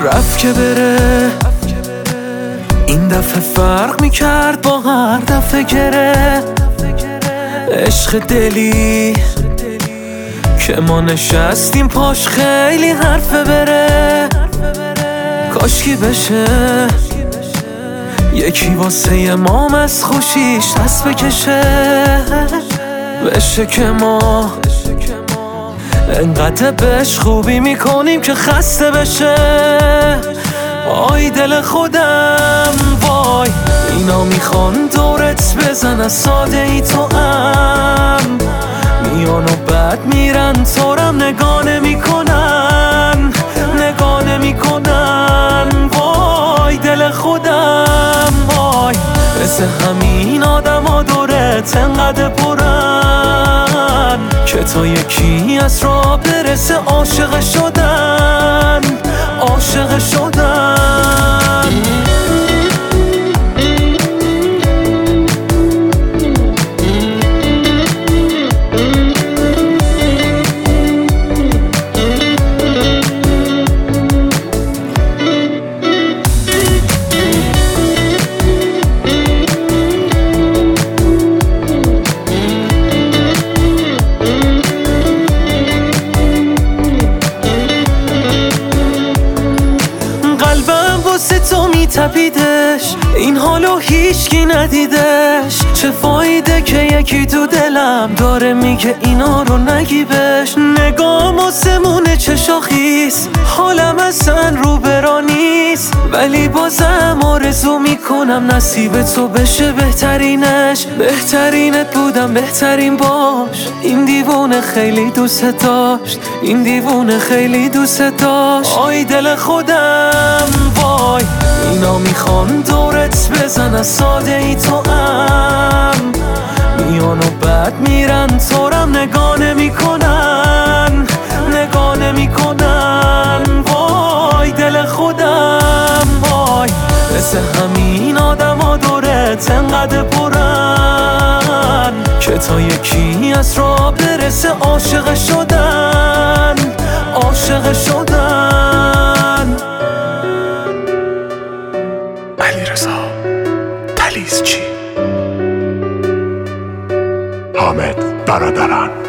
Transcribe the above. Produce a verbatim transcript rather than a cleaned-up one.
رفت که بره، این دفعه فرق میکرد با هر دفعه گره. عشق دلی که ما نشستیم پاش خیلی حرفه بره. کاشکی بشه یکی واسه ما از خوشیش دست بکشه. بشه که ما انقدر بهش خوبی میکنیم که خسته بشه. آی دل خودم وای، اینا میخوان دورت بزن از ساده ای تو ام. میان و بعد میرن تورم نگاه نمیکنن، نگاه نمیکنن. وای دل خودم وای، مثل همین آدم ها دورت انقدر پرن که تا یکی از راه برسه عاشق شدن، عاشق شدن. واسه تو میتپیدش، این حالو هیچکی ندیدش. چه فایده که یکی تو دلم داره میگه اینا رو نگی بهش. نگام آسمونه چه شاخیز، حالم اصلا رو برا نیست. ولی بازم آرزو میکنم نصیب تو بشه بهترینش. بهترینت بودم بهترین باش. این دیوونه خیلی دوست داشت، این دیوونه خیلی دوست داشت. آی دل خودم وای، اینا میخوان دورت بزن از ساده ای تو ام. میان و بعد میرن تورم نگاه نمیکنن، نگاه نمیکنن. وای دل خودم وای، مثل همین آدم ها دورت انقدر پرن که تا یکی از راه برسه عاشق شدن، عاشق شدن. علیرضا تلیزچی، حامد برادران.